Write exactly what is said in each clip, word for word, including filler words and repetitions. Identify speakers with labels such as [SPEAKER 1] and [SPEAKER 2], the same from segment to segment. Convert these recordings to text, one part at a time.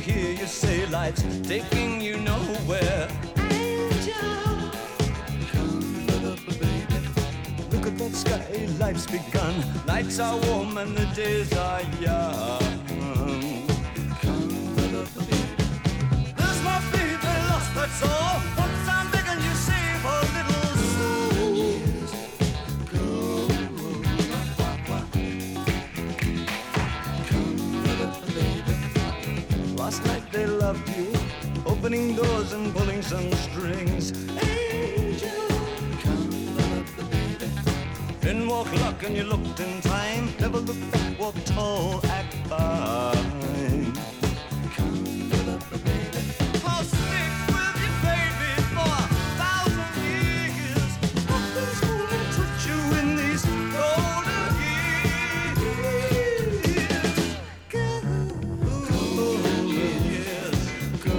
[SPEAKER 1] hear you say life's taking you nowhere.
[SPEAKER 2] Angel,
[SPEAKER 1] Come, little baby, look at that sky, life's begun. Nights are warm and the days are young. Come, little baby, there's my baby lost, that's all. Once I'm begging you, save a little soul. Go, come, little baby. Last night they loved you, opening doors and pulling some strings.
[SPEAKER 2] angel,
[SPEAKER 1] Come, little baby. In walk luck and you looked in time. Never look back, walk tall, act fine. Come, little baby. I'll stick with you, baby, for a thousand years. Nothing's gonna touch you in these golden years.
[SPEAKER 2] go,
[SPEAKER 1] Golden years. Go.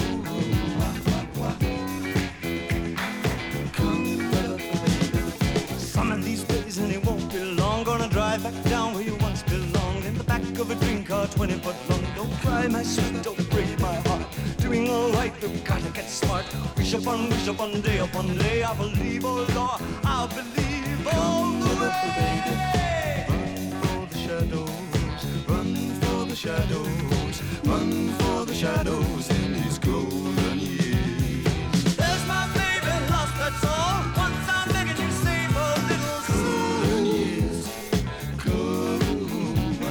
[SPEAKER 1] Come, little baby. Some of these days and it won't be long. Gonna drive back down where you once belonged. In the back of a dream car, twenty foot long. Don't cry, my sweet, don't break my heart. Doing alright, we've gotta get smart. Wish upon, wish upon, day upon day. I believe, oh Lord, I believe all the way. Run for the shadows, run for the shadows, run for the shadows in these golden years. There's my baby lost, that's all. Once I'm begging you, save a little golden years. Come,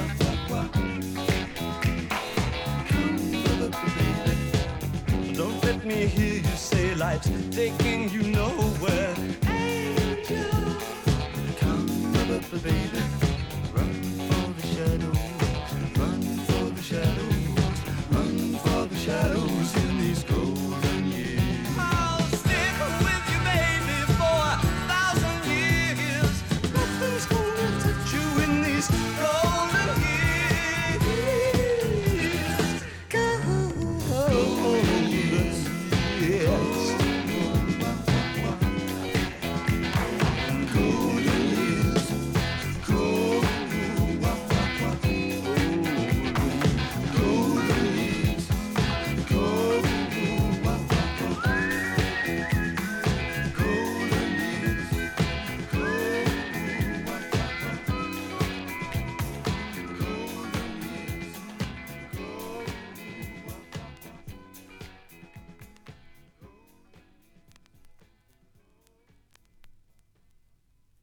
[SPEAKER 1] little baby. Don't let me hear you say life's taking you nowhere.
[SPEAKER 2] angel,
[SPEAKER 1] Come, little baby.